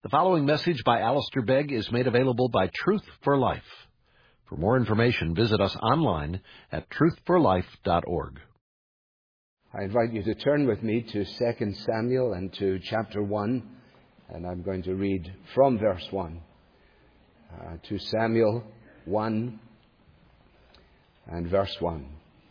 The following message by Alistair Begg is made available by Truth for Life. For more information, visit us online at truthforlife.org. I invite you to turn with me to 2 Samuel and to chapter 1, and I'm going to read from verse 1. 2 Samuel 1 and verse 1.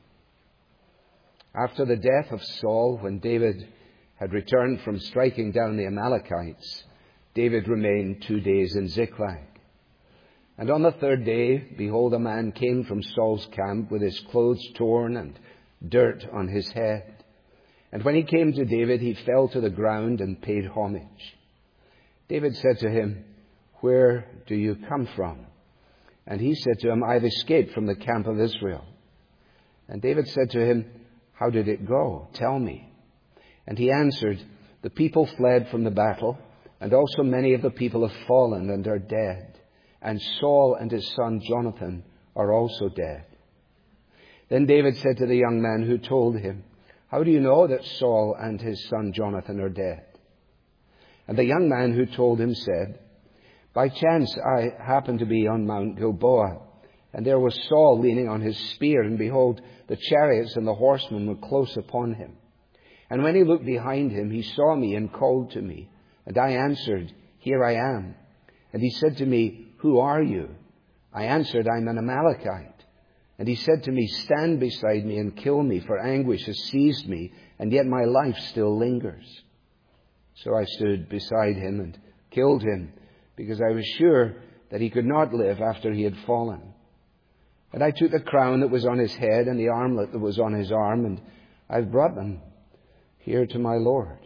After the death of Saul, when David had returned from striking down the Amalekites, David remained 2 days in Ziklag. And on the third day, behold, a man came from Saul's camp with his clothes torn and dirt on his head. And when he came to David, he fell to the ground and paid homage. David said to him, "Where do you come from?" And he said to him, "I have escaped from the camp of Israel." And David said to him, "How did it go? Tell me." And he answered, "The people fled from the battle, and also many of the people have fallen and are dead. And Saul and his son Jonathan are also dead." Then David said to the young man who told him, "How do you know that Saul and his son Jonathan are dead?" And the young man who told him said, "By chance I happened to be on Mount Gilboa, and there was Saul leaning on his spear, and behold, the chariots and the horsemen were close upon him. And when he looked behind him, he saw me and called to me. And I answered, 'Here I am.' And he said to me, 'Who are you?' I answered, 'I'm an Amalekite.' And he said to me, 'Stand beside me and kill me, for anguish has seized me, and yet my life still lingers.' So I stood beside him and killed him, because I was sure that he could not live after he had fallen. And I took the crown that was on his head and the armlet that was on his arm, and I've brought them here to my Lord."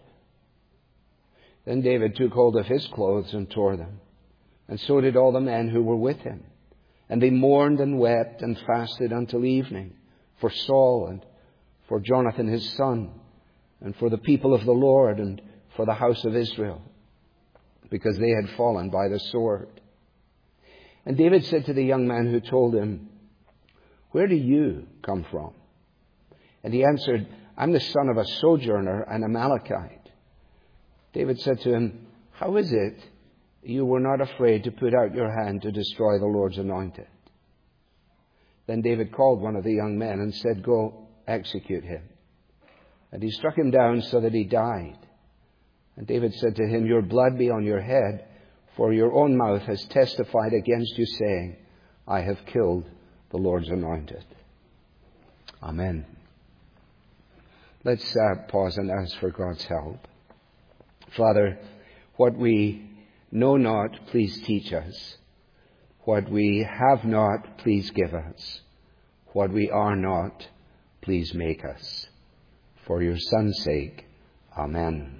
Then David took hold of his clothes and tore them, and so did all the men who were with him. And they mourned and wept and fasted until evening for Saul and for Jonathan his son, and for the people of the Lord and for the house of Israel, because they had fallen by the sword. And David said to the young man who told him, "Where do you come from?" And he answered, "I'm the son of a sojourner, an Amalekite." David said to him, "How is it you were not afraid to put out your hand to destroy the Lord's anointed?" Then David called one of the young men and said, "Go, execute him." And he struck him down so that he died. And David said to him, "Your blood be on your head, for your own mouth has testified against you, saying, 'I have killed the Lord's anointed.'" Amen. Let's pause and ask for God's help. Father, what we know not, please teach us. What we have not, please give us. What we are not, please make us. For your Son's sake, amen.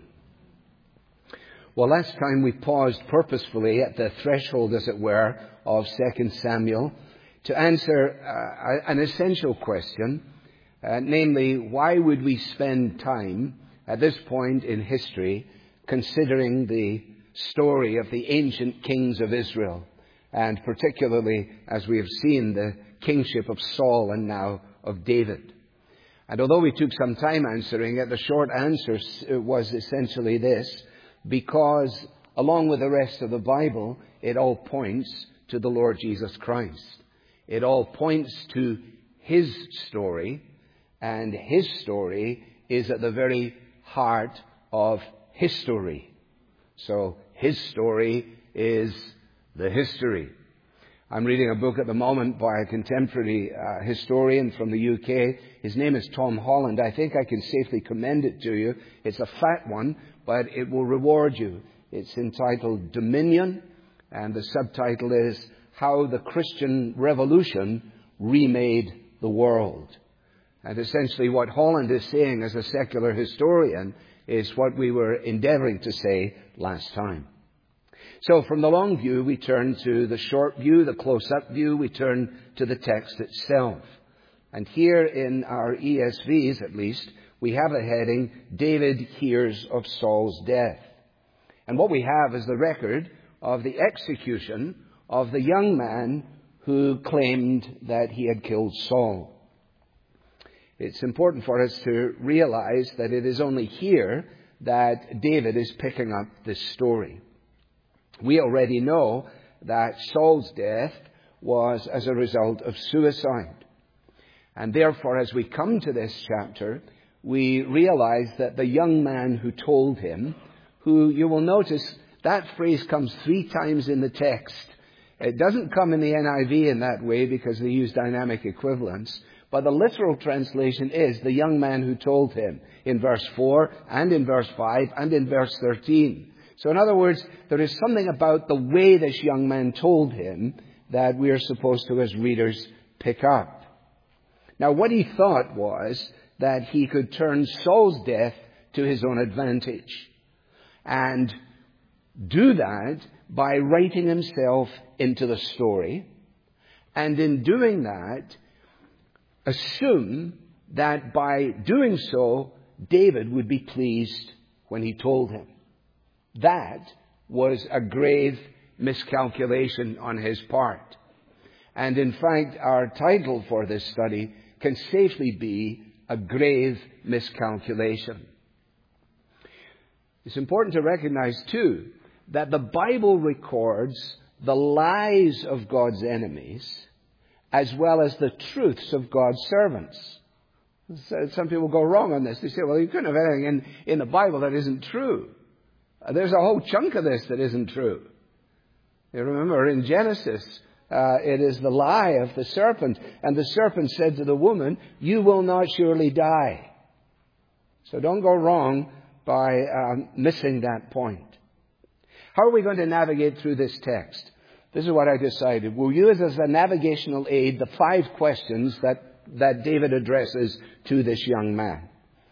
Well, last time we paused purposefully at the threshold, as it were, of 2 Samuel to answer an essential question, namely, why would we spend time at this point in history considering the story of the ancient kings of Israel, and particularly, as we have seen, the kingship of Saul and now of David. And although we took some time answering it, the short answer was essentially this: because, along with the rest of the Bible, it all points to the Lord Jesus Christ. It all points to His story, and His story is at the very heart of history. So His story is the history. I'm reading a book at the moment by a contemporary historian from the UK. His name is Tom Holland. I think I can safely commend it to you. It's a fat one, but it will reward you. It's entitled Dominion, and the subtitle is How the Christian Revolution Remade the World. And essentially what Holland is saying as a secular historian is what we were endeavoring to say last time. So from the long view, we turn to the short view, the close-up view. We turn to the text itself. And here in our ESVs, at least, we have a heading, David Hears of Saul's Death. And what we have is the record of the execution of the young man who claimed that he had killed Saul. It's important for us to realize that it is only here that David is picking up this story. We already know that Saul's death was as a result of suicide. And therefore, as we come to this chapter, we realize that the young man who told him, who you will notice that phrase comes 3 times in the text. It doesn't come in the NIV in that way because they use dynamic equivalents. But the literal translation is the young man who told him in verse 4 and in verse 5 and in verse 13. So in other words, there is something about the way this young man told him that we are supposed to, as readers, pick up. Now, what he thought was that he could turn Saul's death to his own advantage and do that by writing himself into the story, and in doing that, assume that by doing so, David would be pleased when he told him. That was a grave miscalculation on his part. And in fact, our title for this study can safely be a grave miscalculation. It's important to recognize, too, that the Bible records the lies of God's enemies as well as the truths of God's servants. Some people go wrong on this. They say, well, you couldn't have anything in the Bible that isn't true. There's a whole chunk of this that isn't true. You remember in Genesis, it is the lie of the serpent. And the serpent said to the woman, you will not surely die. So don't go wrong by missing that point. How are we going to navigate through this text? This is what I decided. We'll use as a navigational aid the 5 questions that David addresses to this young man.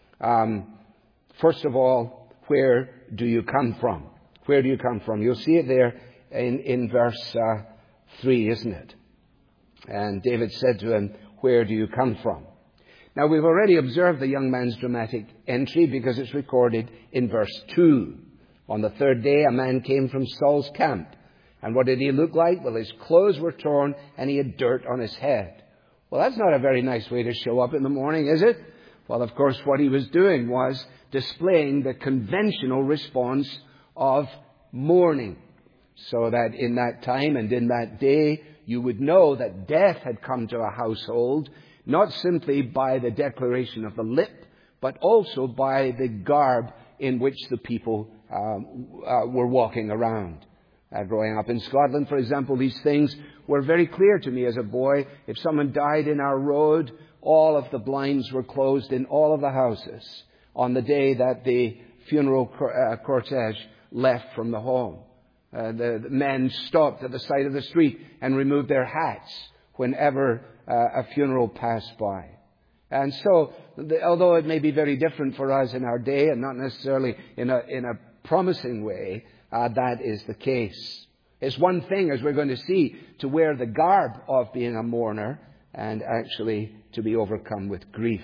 First of all, where do you come from? Where do you come from? You'll see it there in verse 3, isn't it? And David said to him, where do you come from? Now, we've already observed the young man's dramatic entry because it's recorded in verse 2. On the 3rd day, a man came from Saul's camp. And what did he look like? Well, his clothes were torn and he had dirt on his head. Well, that's not a very nice way to show up in the morning, is it? Well, of course, what he was doing was displaying the conventional response of mourning. So that in that time and in that day, you would know that death had come to a household, not simply by the declaration of the lip, but also by the garb in which the people were walking around. Growing up in Scotland, for example, these things were very clear to me as a boy. If someone died in our road, all of the blinds were closed in all of the houses on the day that the funeral cortege left from the home. The men stopped at the side of the street and removed their hats whenever a funeral passed by. And so, although it may be very different for us in our day and not necessarily in a promising way, that is the case. It's one thing, as we're going to see, to wear the garb of being a mourner and actually to be overcome with grief.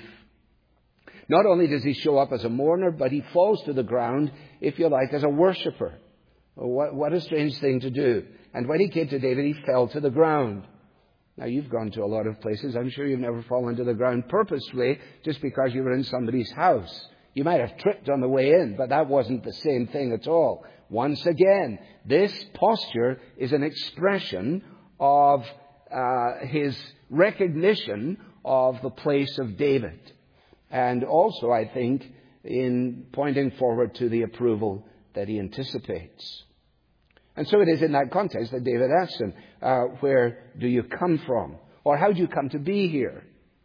Not only does he show up as a mourner, but he falls to the ground, if you like, as a worshipper. What a strange thing to do. And when he came to David, he fell to the ground. Now, you've gone to a lot of places. I'm sure you've never fallen to the ground purposely just because you were in somebody's house. You might have tripped on the way in, but that wasn't the same thing at all. Once again, this posture is an expression of his recognition of the place of David. And also, I think, in pointing forward to the approval that he anticipates. And so it is in that context that David asks him, where do you come from? Or how do you come to be here?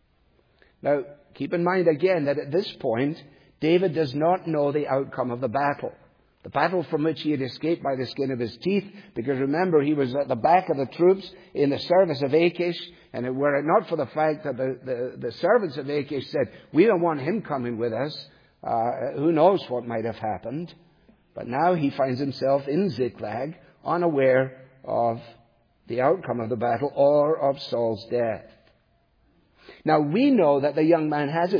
Now, keep in mind again that at this point, David does not know the outcome of the battle. The battle from which he had escaped by the skin of his teeth, because remember, he was at the back of the troops in the service of Achish, and were it not for the fact that the servants of Achish said, we don't want him coming with us, who knows what might have happened. But now he finds himself in Ziklag, unaware of the outcome of the battle or of Saul's death. Now, we know that the young man has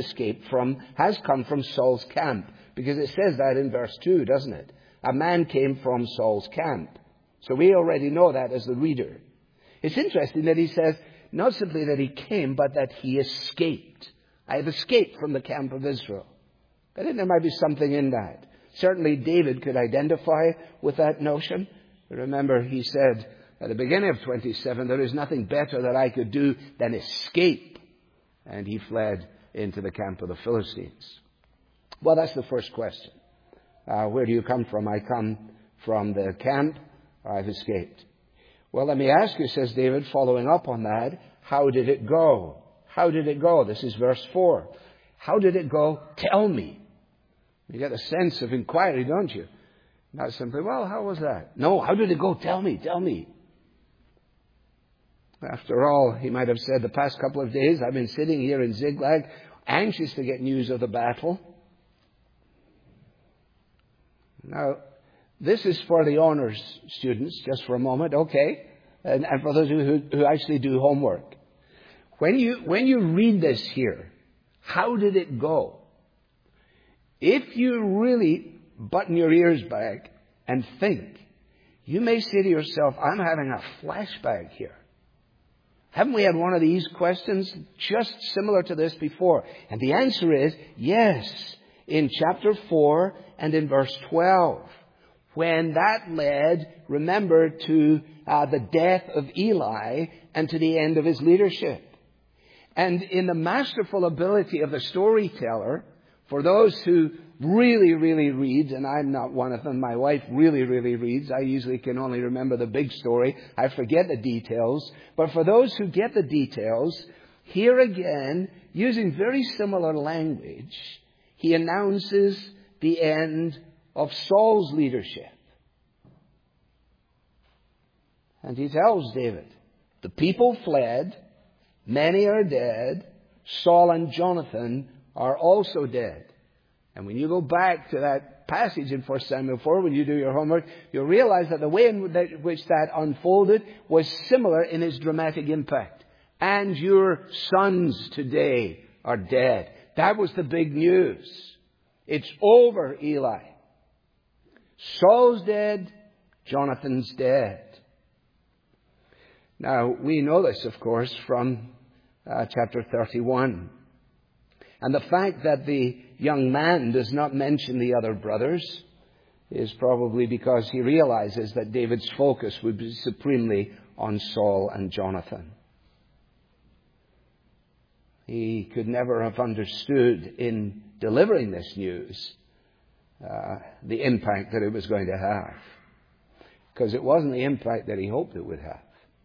come from Saul's camp, because it says that in verse 2, doesn't it? A man came from Saul's camp. So we already know that as the reader. It's interesting that he says, not simply that he came, but that he escaped. I have escaped from the camp of Israel. I think there might be something in that. Certainly David could identify with that notion. Remember, he said at the beginning of 27, there is nothing better that I could do than escape. And he fled into the camp of the Philistines. Well, that's the first question. Where do you come from? I come from the camp. I've escaped. Well, let me ask you, says David, following up on that, how did it go? How did it go? This is verse 4. How did it go? Tell me. You get a sense of inquiry, don't you? Not simply, well, how was that? No, how did it go? Tell me, tell me. After all, he might have said, the past couple of days I've been sitting here in Ziklag, anxious to get news of the battle. Now, this is for the honors students, just for a moment, okay? And for those who actually do homework. When you read this here, how did it go? If you really button your ears back and think, you may say to yourself, I'm having a flashback here. Haven't we had one of these questions just similar to this before? And the answer is yes, in chapter 4 and in verse 12. When that led, remember, to the death of Eli and to the end of his leadership. And in the masterful ability of the storyteller, for those who really, really read, and I'm not one of them, my wife really, really reads. I usually can only remember the big story. I forget the details. But for those who get the details, here again, using very similar language, he announces the end of Saul's leadership. And he tells David, the people fled, many are dead, Saul and Jonathan are also dead. And when you go back to that passage in 1 Samuel 4, when you do your homework, you'll realize that the way in which that unfolded was similar in its dramatic impact. And your sons today are dead. That was the big news. It's over, Eli. Saul's dead, Jonathan's dead. Now, we know this, of course, from chapter 31. And the fact that the young man does not mention the other brothers is probably because he realizes that David's focus would be supremely on Saul and Jonathan. He could never have understood in delivering this news the impact that it was going to have, because it wasn't the impact that he hoped it would have.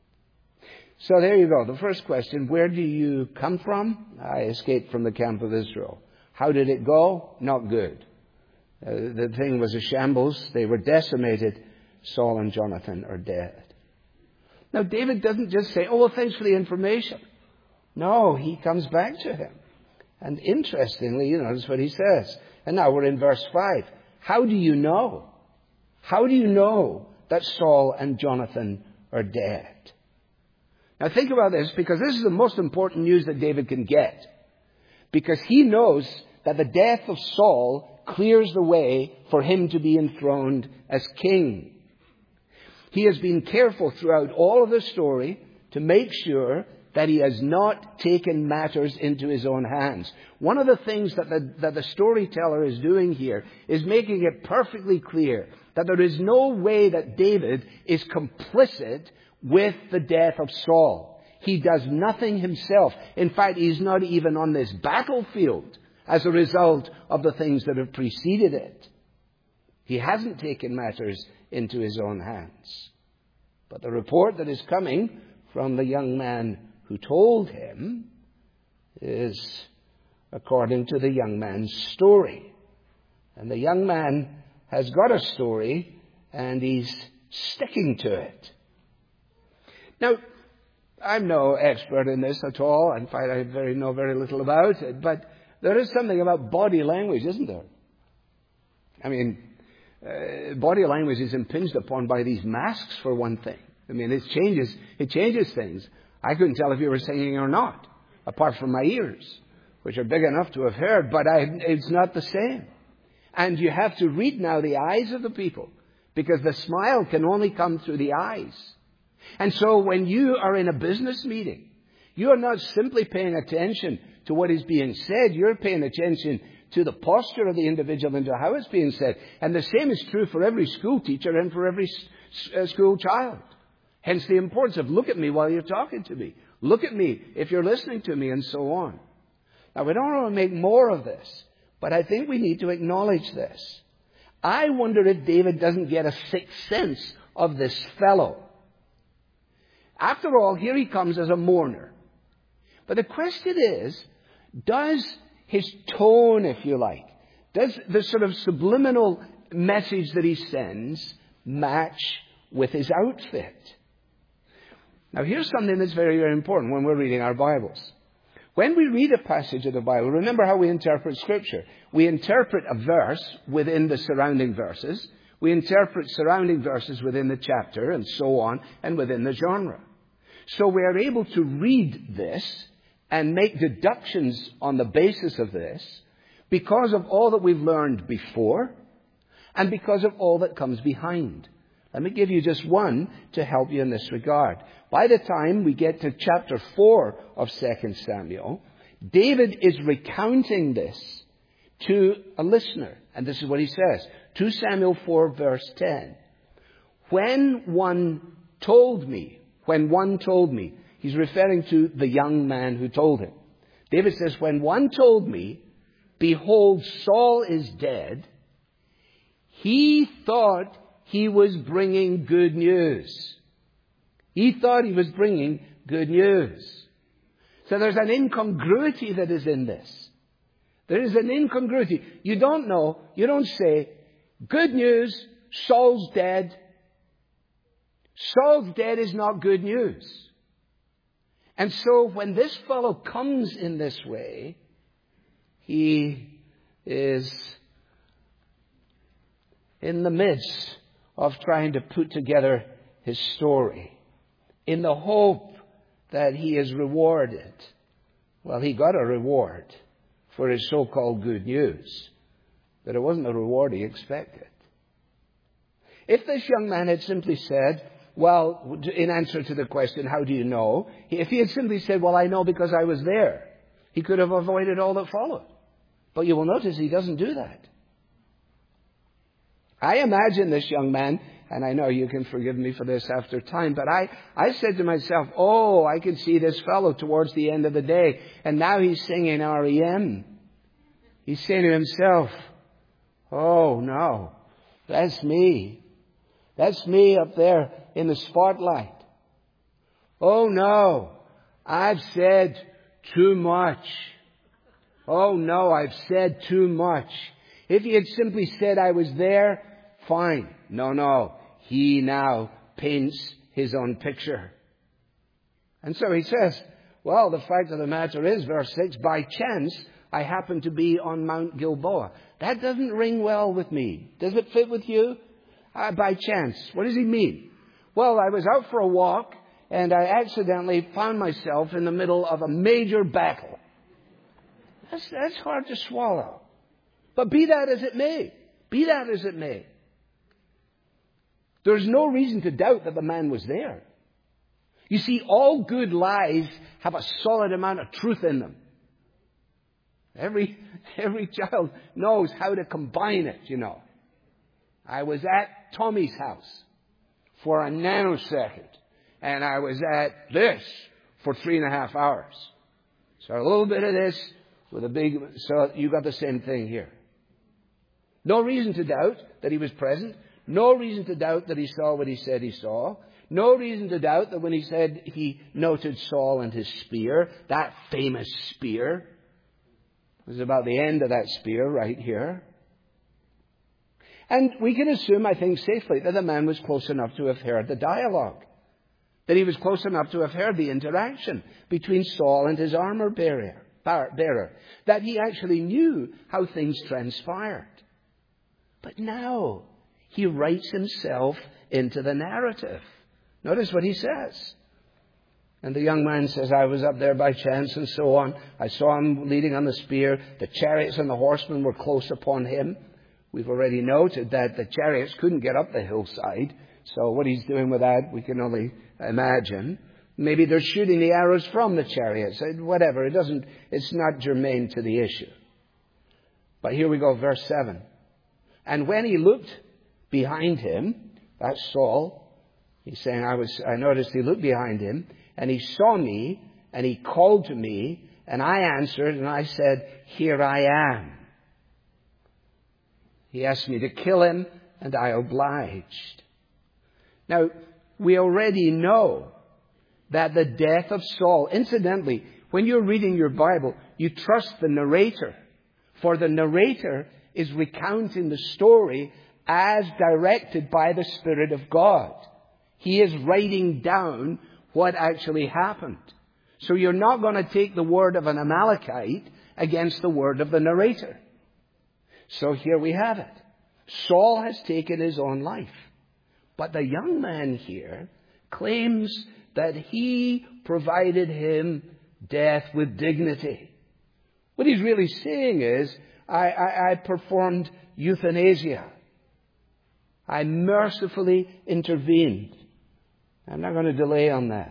So there you go. The first question, where do you come from? I escaped from the camp of Israel. How did it go? Not good. The thing was a shambles. They were decimated. Saul and Jonathan are dead. Now, David doesn't just say, oh, well, thanks for the information. No, he comes back to him. And interestingly, notice what he says. And now we're in verse 5. How do you know? How do you know that Saul and Jonathan are dead? Now think about this, because this is the most important news that David can get. Because he knows that the death of Saul clears the way for him to be enthroned as king. He has been careful throughout all of the story to make sure that he has not taken matters into his own hands. One of the things that the storyteller is doing here is making it perfectly clear that there is no way that David is complicit with the death of Saul. He does nothing himself. In fact, he's not even on this battlefield as a result of the things that have preceded it. He hasn't taken matters into his own hands. But the report that is coming from the young man who told him is according to the young man's story. And the young man has got a story, and he's sticking to it. Now, I'm no expert in this at all. In fact, I know very little about it. But there is something about body language, isn't there? I mean, body language is impinged upon by these masks, for one thing. I mean, it changes things. I couldn't tell if you were singing or not, apart from my ears, which are big enough to have heard, but it's not the same. And you have to read now the eyes of the people, because the smile can only come through the eyes. And so when you are in a business meeting, you are not simply paying attention to what is being said. You're paying attention to the posture of the individual and to how it's being said. And the same is true for every school teacher and for every school child. Hence the importance of look at me while you're talking to me. Look at me if you're listening to me, and so on. Now, we don't want to make more of this, but I think we need to acknowledge this. I wonder if David doesn't get a sixth sense of this fellow. After all, here he comes as a mourner. But the question is, does his tone, if you like, does the sort of subliminal message that he sends match with his outfit? Now, here's something that's very, very important when we're reading our Bibles. When we read a passage of the Bible, remember how we interpret Scripture. We interpret a verse within the surrounding verses. We interpret surrounding verses within the chapter, and so on, and within the genre. So we are able to read this and make deductions on the basis of this because of all that we've learned before and because of all that comes behind. Let me give you just one to help you in this regard. By the time we get to chapter 4 of 2 Samuel, David is recounting this to a listener. And this is what he says. 2 Samuel 4 verse 10. When one told me, he's referring to the young man who told him. David says, when one told me, behold, Saul is dead, he thought he was bringing good news. He thought he was bringing good news. So there's an incongruity that is in this. There is an incongruity. You don't say, good news, Saul's dead. Saul's dead is not good news. And so when this fellow comes in this way, he is in the midst of trying to put together his story in the hope that he is rewarded. Well, he got a reward for his so-called good news, but it wasn't the reward he expected. If this young man had simply said, well, in answer to the question, how do you know? If he had simply said, well, I know because I was there, he could have avoided all that followed. But you will notice he doesn't do that. I imagine this young man, and I know you can forgive me for this after time, but I said to myself, oh, I can see this fellow towards the end of the day, and now he's singing REM. He's saying to himself, oh, no, that's me. That's me up there in the spotlight. Oh, no, I've said too much. Oh, no, I've said too much. If he had simply said I was there, fine. No. He now paints his own picture. And so he says, well, the fact of the matter is, verse 6, by chance, I happened to be on Mount Gilboa. That doesn't ring well with me. Does it fit with you? By chance. What does he mean? Well, I was out for a walk, and I accidentally found myself in the middle of a major battle. That's hard to swallow. But be that as it may, there's no reason to doubt that the man was there. You see, all good lies have a solid amount of truth in them. Every child knows how to combine it, you know. I was at Tommy's house for a nanosecond, and I was at this for 3.5 hours. So a little bit of this with a big, so you got the same thing here. No reason to doubt that he was present. No reason to doubt that he saw what he said he saw. No reason to doubt that when he said he noted Saul and his spear, that famous spear, it was about the end of that spear right here. And we can assume, I think, safely that the man was close enough to have heard the dialogue. That he was close enough to have heard the interaction between Saul and his armor bearer. That he actually knew how things transpired. But now he writes himself into the narrative. Notice what he says. And the young man says, I was up there by chance and so on. I saw him leading on the spear. The chariots and the horsemen were close upon him. We've already noted that the chariots couldn't get up the hillside. So what he's doing with that, we can only imagine. Maybe they're shooting the arrows from the chariots. Whatever. It's not germane to the issue. But here we go, verse 7. And when he looked behind him, That's Saul. He's saying, I noticed he looked behind him, and he saw me, and he called to me, and I answered, and I said, here I am. He asked me to kill him, and I obliged. Now, we already know that the death of Saul, incidentally, when you're reading your Bible, you trust the narrator. For the narrator is recounting the story as directed by the Spirit of God. He is writing down what actually happened. So you're not going to take the word of an Amalekite against the word of the narrator. So here we have it. Saul has taken his own life. But the young man here claims that he provided him death with dignity. What he's really saying is, I performed euthanasia. I mercifully intervened. I'm not going to delay on that.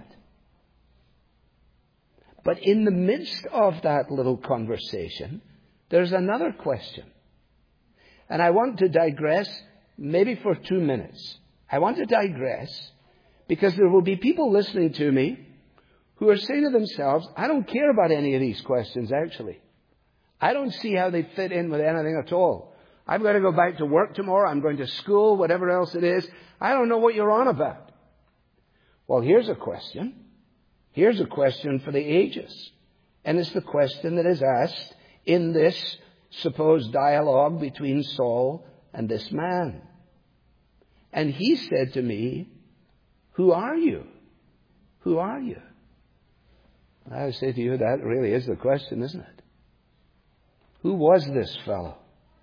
But in the midst of that little conversation, there's another question. And I want to digress, maybe for 2 minutes. I want to digress because there will be people listening to me who are saying to themselves, I don't care about any of these questions, actually. I don't see how they fit in with anything at all. I've got to go back to work tomorrow. I'm going to school, whatever else it is. I don't know what you're on about. Well, here's a question. Here's a question for the ages. And it's the question that is asked in this supposed dialogue between Saul and this man. And he said to me, who are you? Who are you? I would say to you, that really is the question, isn't it? Who was this fellow?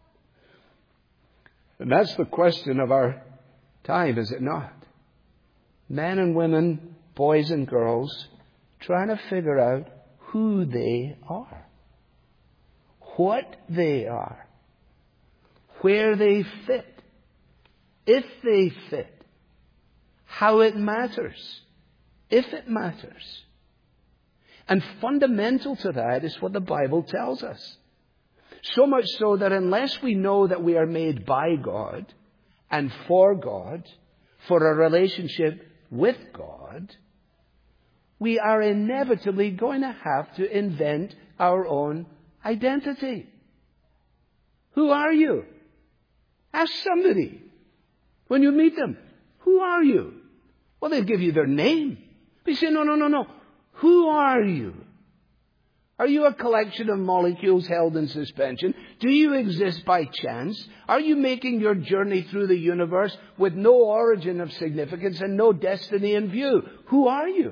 And that's the question of our time, is it not? Men and women, boys and girls, trying to figure out who they are, what they are, where they fit, if they fit, how it matters, if it matters. And fundamental to that is what the Bible tells us. So much so that unless we know that we are made by God and for God, for a relationship with God, we are inevitably going to have to invent our own identity. Who are you? Ask somebody when you meet them. Who are you? Well, they'll give you their name. But you say, no. Who are you? Are you a collection of molecules held in suspension? Do you exist by chance? Are you making your journey through the universe with no origin of significance and no destiny in view? Who are you?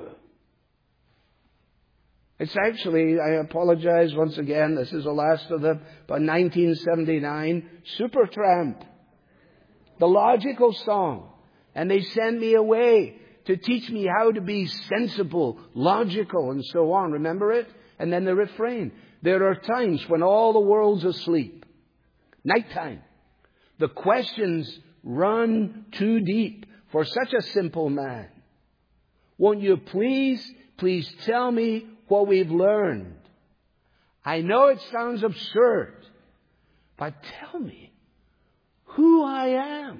It's actually, I apologize once again, this is the last of them, but 1979, Supertramp, the logical song. And they send me away to teach me how to be sensible, logical, and so on. Remember it? And then the refrain. There are times when all the world's asleep. Nighttime. The questions run too deep for such a simple man. Won't you please tell me what we've learned? I know it sounds absurd, but tell me who I am.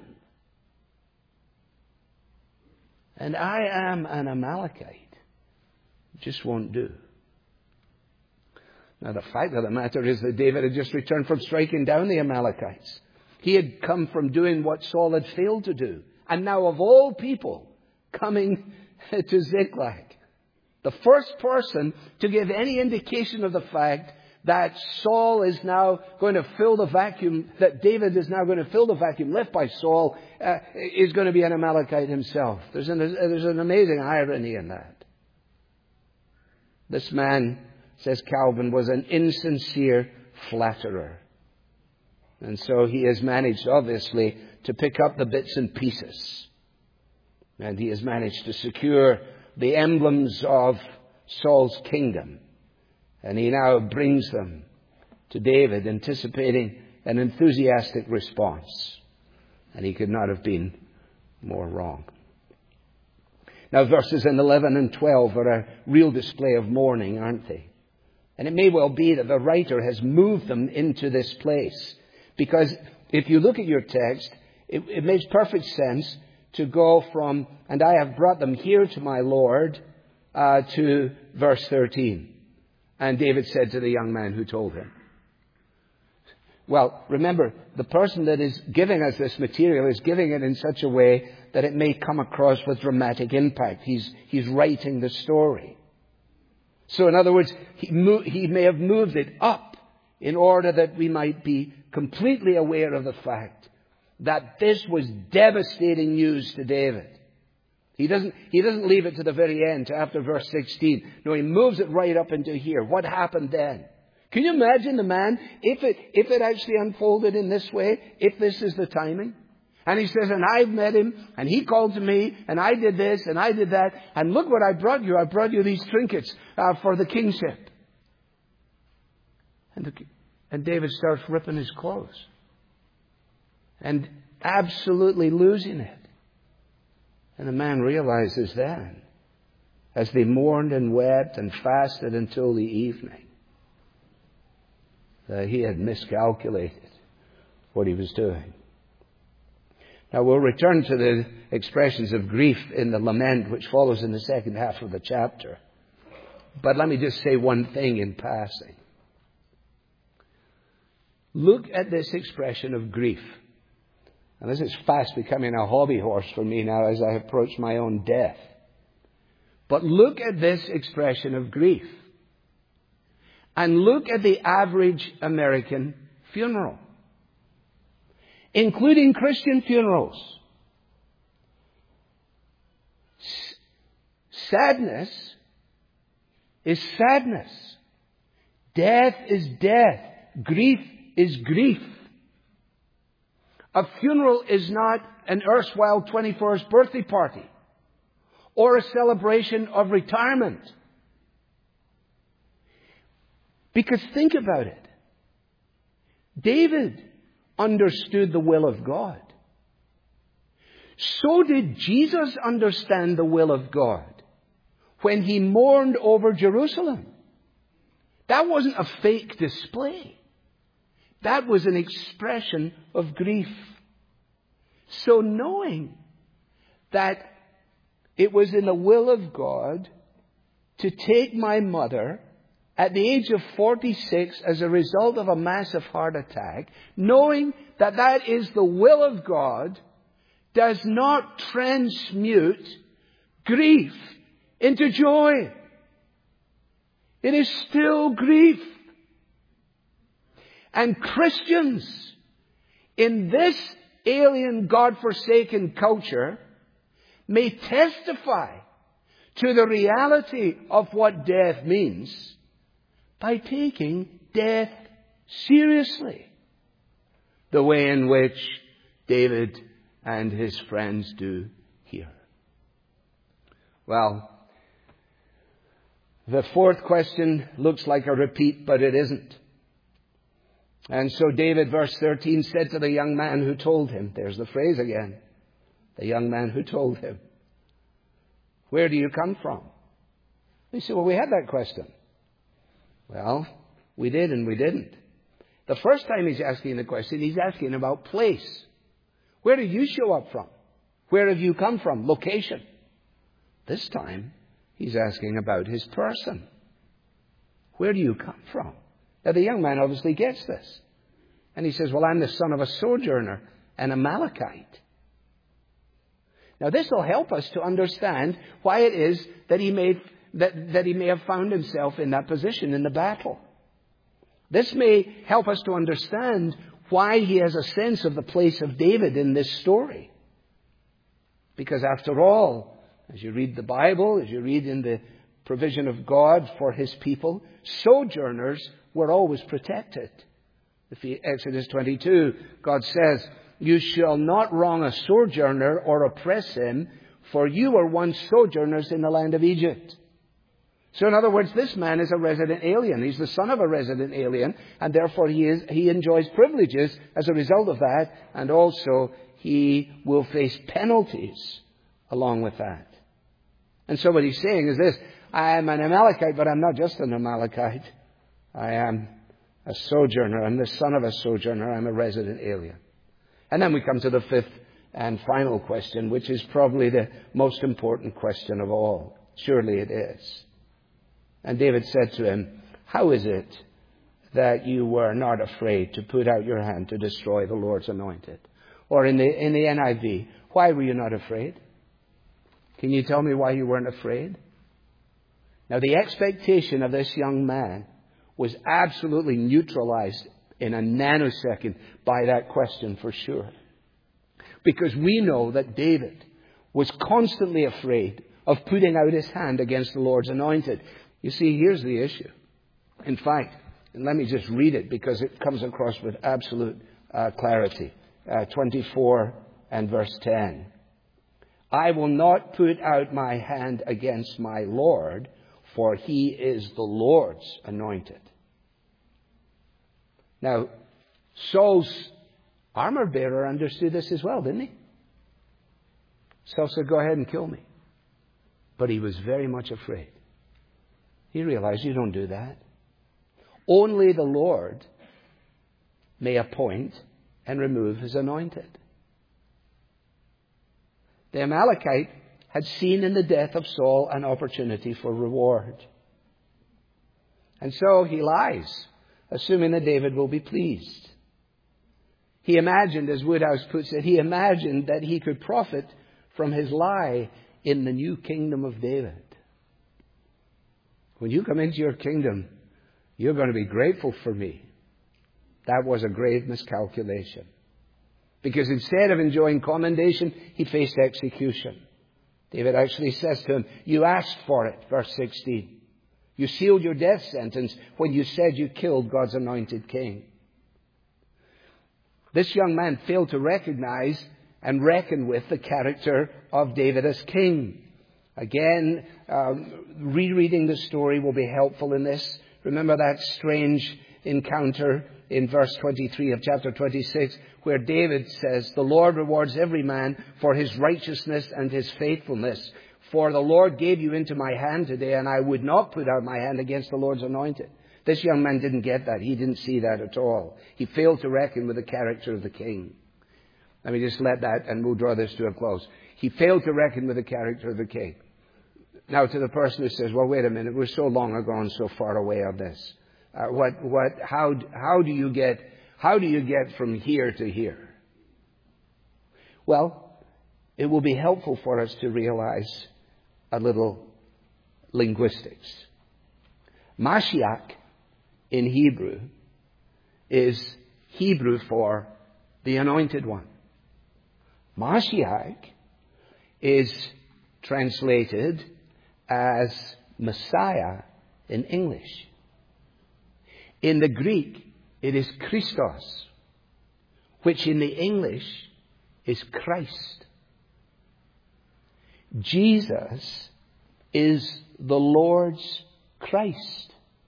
And I am an Amalekite. It just won't do. Now, the fact of the matter is that David had just returned from striking down the Amalekites. He had come from doing what Saul had failed to do. And now, of all people, coming to Ziklag. The first person to give any indication of the fact that Saul is now going to fill the vacuum, that David is now going to fill the vacuum left by Saul, is going to be an Amalekite himself. There's an amazing irony in that. This man, says Calvin, was an insincere flatterer. And so he has managed, obviously, to pick up the bits and pieces. And he has managed to secure the emblems of Saul's kingdom. And he now brings them to David, anticipating an enthusiastic response. And he could not have been more wrong. Now, verses 11 and 12 are a real display of mourning, aren't they? And it may well be that the writer has moved them into this place. Because if you look at your text, it makes perfect sense to go from, and I have brought them here to my Lord, to verse 13. And David said to the young man who told him. Well, remember, the person that is giving us this material is giving it in such a way that it may come across with dramatic impact. He's writing the story. So in other words, he may have moved it up in order that we might be completely aware of the fact that this was devastating news to David. He doesn't leave it to the very end, to after verse 16. No, he moves it right up into here. What happened then? Can you imagine the man, if it actually unfolded in this way, if this is the timing? And he says, and I met him, and he called to me, and I did this, and I did that, and look what I brought you. I brought you these trinkets for the kingship. And David starts ripping his clothes and absolutely losing it. And the man realizes then, as they mourned and wept and fasted until the evening, that he had miscalculated what he was doing. Now we'll return to the expressions of grief in the lament which follows in the second half of the chapter. But let me just say one thing in passing. Look at this expression of grief. And this is fast becoming a hobby horse for me now as I approach my own death. But look at this expression of grief. And look at the average American funeral, including Christian funerals. Sadness is sadness. Death is death. Grief is grief. A funeral is not an erstwhile 21st birthday party or a celebration of retirement. Because think about it. David understood the will of God. So did Jesus understand the will of God when he mourned over Jerusalem. That wasn't a fake display. That was an expression of grief. So knowing that it was in the will of God to take my mother at the age of 46 as a result of a massive heart attack, knowing that that is the will of God, does not transmute grief into joy. It is still grief. And Christians in this alien, God-forsaken culture may testify to the reality of what death means by taking death seriously, the way in which David and his friends do here. Well, the fourth question looks like a repeat, but it isn't. And so David, verse 13, said to the young man who told him, there's the phrase again, the young man who told him, where do you come from? They said, well, we had that question. Well, we did and we didn't. The first time he's asking the question, he's asking about place. Where do you show up from? Where have you come from? Location. This time, he's asking about his person. Where do you come from? Now, the young man obviously gets this. And he says, well, I'm the son of a sojourner, an Amalekite. Now, this will help us to understand why it is that he may have found himself in that position in the battle. This may help us to understand why he has a sense of the place of David in this story. Because after all, as you read the Bible, as you read in the provision of God for his people, sojourners were always protected. Exodus 22, God says, you shall not wrong a sojourner or oppress him, for you were once sojourners in the land of Egypt. So in other words, this man is a resident alien. He's the son of a resident alien, and therefore he enjoys privileges as a result of that, and also he will face penalties along with that. And so what he's saying is this, I am an Amalekite, but I'm not just an Amalekite. I am a sojourner. I'm the son of a sojourner. I'm a resident alien. And then we come to the fifth and final question, which is probably the most important question of all. Surely it is. And David said to him, how is it that you were not afraid to put out your hand to destroy the Lord's anointed? Or in the NIV, why were you not afraid? Can you tell me why you weren't afraid? Now, the expectation of this young man was absolutely neutralized in a nanosecond by that question for sure. Because we know that David was constantly afraid of putting out his hand against the Lord's anointed. You see, here's the issue. In fact, and let me just read it because it comes across with absolute clarity. 24 and verse 10. I will not put out my hand against my Lord, for he is the Lord's anointed. Now, Saul's armor bearer understood this as well, didn't he? Saul said, go ahead and kill me. But he was very much afraid. He realized, you don't do that. Only the Lord may appoint and remove his anointed. The Amalekite had seen in the death of Saul an opportunity for reward. And so he lies, assuming that David will be pleased. He imagined, as Woodhouse puts it, he imagined that he could profit from his lie in the new kingdom of David. When you come into your kingdom, you're going to be grateful for me. That was a grave miscalculation. Because instead of enjoying commendation, he faced execution. David actually says to him, you asked for it, verse 16. You sealed your death sentence when you said you killed God's anointed king. This young man failed to recognize and reckon with the character of David as king. Again, rereading the story will be helpful in this. Remember that strange encounter in verse 23 of chapter 26, where David says, the Lord rewards every man for his righteousness and his faithfulness. For the Lord gave you into my hand today, and I would not put out my hand against the Lord's anointed. This young man didn't get that. He didn't see that at all. He failed to reckon with the character of the king. Let me just let that, and we'll draw this to a close. He failed to reckon with the character of the king. Now, to the person who says, well, wait a minute, we're so long ago and so far away of this. How do you get from here to here? Well, it will be helpful for us to realize a little linguistics. Mashiach in Hebrew is Hebrew for the anointed one. Mashiach is translated as Messiah in English. In the Greek, it is Christos, which in the English is Christ. Jesus is the Lord's Christ.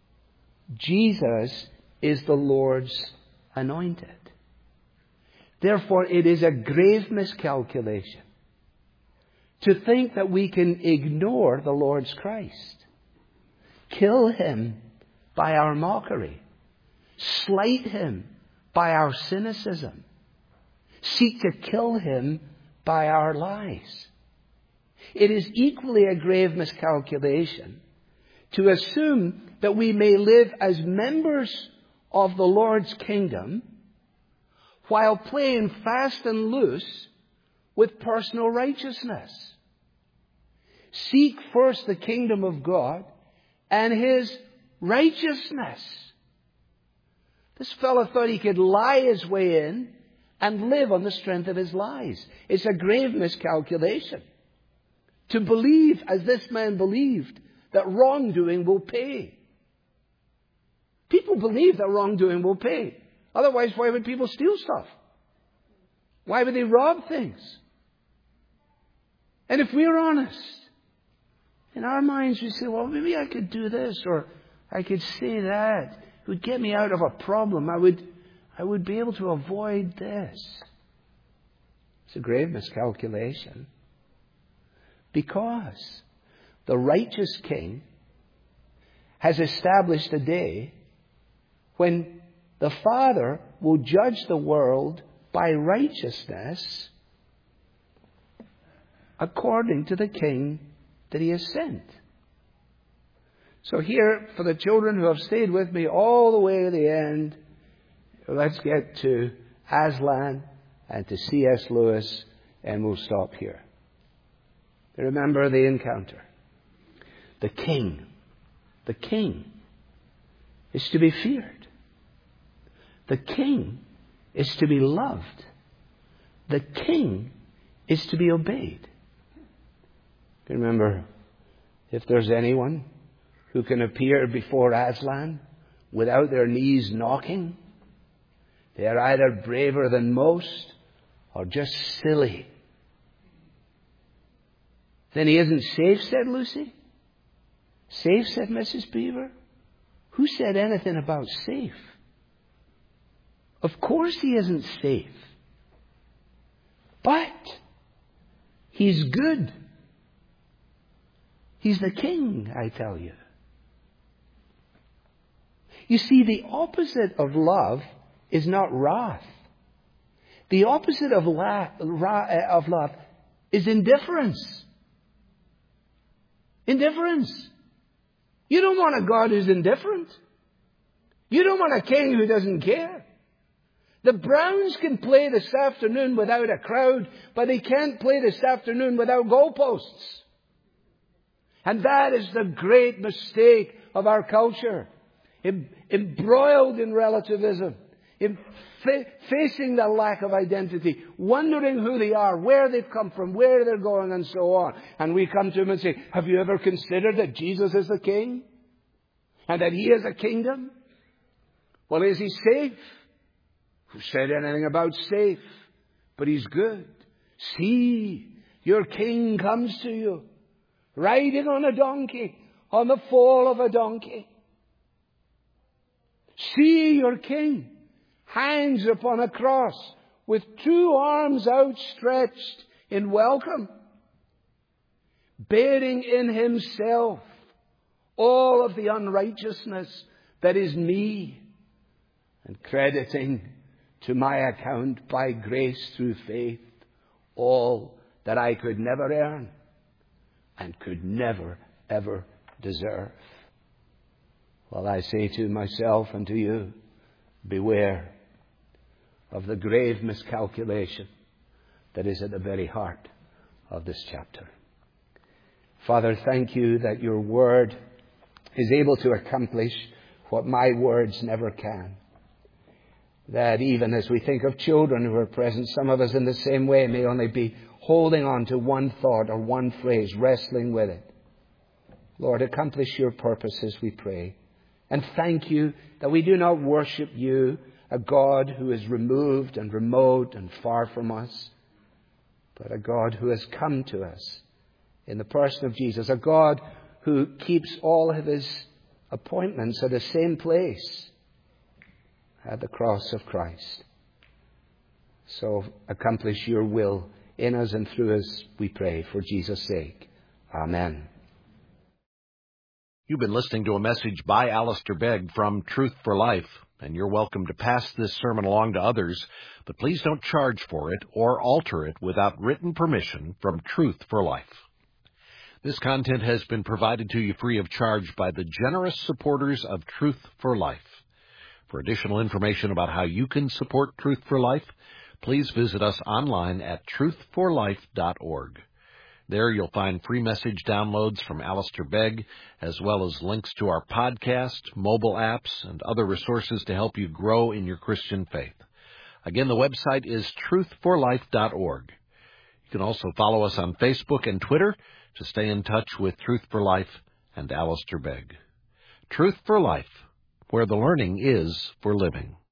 Jesus is the Lord's anointed. Therefore, it is a grave miscalculation to think that we can ignore the Lord's Christ, kill him by our mockery, slight him by our cynicism, seek to kill him by our lies. It is equally a grave miscalculation to assume that we may live as members of the Lord's kingdom while playing fast and loose with personal righteousness. Seek first the kingdom of God and his righteousness. This fellow thought he could lie his way in and live on the strength of his lies. It's a grave miscalculation to believe, as this man believed, that wrongdoing will pay. People believe that wrongdoing will pay. Otherwise, why would people steal stuff? Why would they rob things? And if we're honest, in our minds we say, well, maybe I could do this or I could say that. It would get me out of a problem. I would be able to avoid this. It's a grave miscalculation. Because the righteous king has established a day when the Father will judge the world by righteousness according to the King that he has sent. So here, for the children who have stayed with me all the way to the end, let's get to Aslan and to C.S. Lewis, and we'll stop here. Remember the encounter. The King is to be feared. The King is to be loved. The King is to be obeyed. Remember, if there's anyone who can appear before Aslan without their knees knocking, they are either braver than most or just silly. Then he isn't safe, said Lucy. Safe, said Mrs. Beaver. Who said anything about safe? Of course he isn't safe. But he's good. He's the King, I tell you. You see, the opposite of love is not wrath. The opposite of love is indifference. Indifference. You don't want a God who's indifferent. You don't want a king who doesn't care. The Browns can play this afternoon without a crowd, but they can't play this afternoon without goalposts. And that is the great mistake of our culture. Embroiled in relativism, facing the lack of identity, wondering who they are, where they've come from, where they're going, and so on. And we come to him and say, have you ever considered that Jesus is the King? And that he has a kingdom? Well, is he safe? Who said anything about safe? But he's good. See, your King comes to you, riding on a donkey, on the foal of a donkey. See, your King hangs upon a cross with 2 arms outstretched in welcome, bearing in himself all of the unrighteousness that is me, and crediting to my account by grace through faith all that I could never earn and could never, ever deserve. Well, I say to myself and to you, beware of the grave miscalculation that is at the very heart of this chapter. Father, thank you that your word is able to accomplish what my words never can. That even as we think of children who are present, some of us in the same way may only be holding on to one thought or one phrase, wrestling with it. Lord, accomplish your purposes, we pray. And thank you that we do not worship you, a God who is removed and remote and far from us, but a God who has come to us in the person of Jesus, a God who keeps all of his appointments at the same place, at the cross of Christ. So accomplish your will in us and through us, we pray, for Jesus' sake. Amen. You've been listening to a message by Alistair Begg from Truth for Life, and you're welcome to pass this sermon along to others, but please don't charge for it or alter it without written permission from Truth for Life. This content has been provided to you free of charge by the generous supporters of Truth for Life. For additional information about how you can support Truth for Life, please visit us online at truthforlife.org. There you'll find free message downloads from Alistair Begg, as well as links to our podcast, mobile apps, and other resources to help you grow in your Christian faith. Again, the website is truthforlife.org. You can also follow us on Facebook and Twitter to stay in touch with Truth for Life and Alistair Begg. Truth for Life, where the learning is for living.